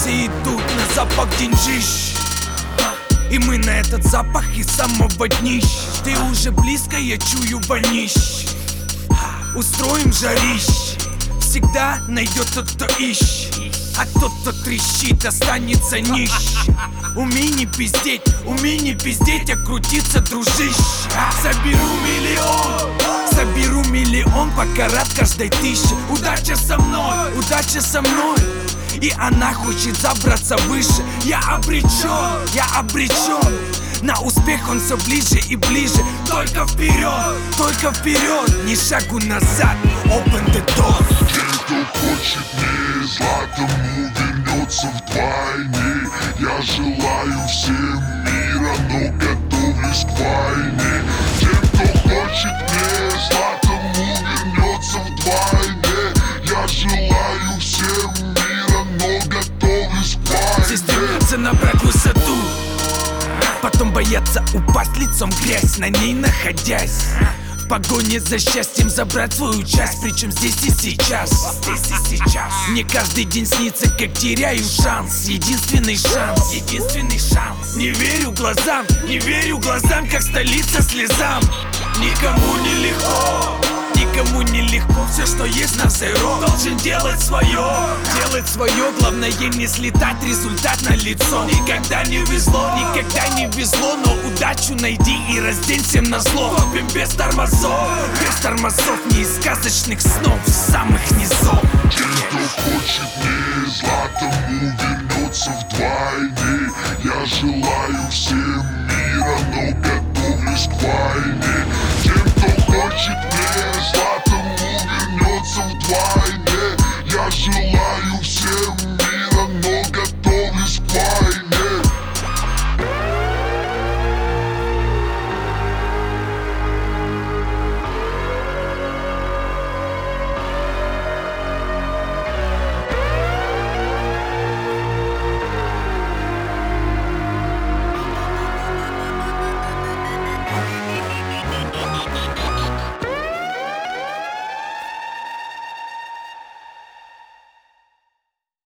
все идут на запах деньжищ, и мы на этот запах из самого днищ. Ты уже близко, я чую вонищ. Устроим жарищ. Всегда найдет тот, кто ищет, а тот, кто трещит, останется нищ. Умей не пиздеть, а крутиться, дружище. Соберу миллион, пока рад каждой тысяче. Удача со мной, и она хочет забраться выше. Я обречен, на успех он все ближе и ближе. Только вперед, ни шагу назад. Open the door. Тем, кто хочет не зла, тому вернется вдвойне. Я желаю всем мира, но готовлюсь к войне. Тем, кто хочет не зла, тому вернется вдвойне. Я желаю всем мира, но готовлюсь к войне. Все стремятся набрать высоту, потом боятся упасть лицом в грязь, на ней находясь. В погоне за счастьем забрать свою часть, причем здесь и сейчас. Мне каждый день снится, как теряю шанс. Единственный шанс. Не верю глазам, как столица слезам. Никому не легко, все, что есть на zero. Должен делать свое, главное не слетать, результат на лицо. Никогда не везло, но удачу найди и раздень всем назло. Топим без тормозов, не из сказочных снов, с самых низов. Тем, кто хочет не зла, тому вернется вдвойне. Я желаю всем мира, но готовлюсь к войне. Тем, кто хочет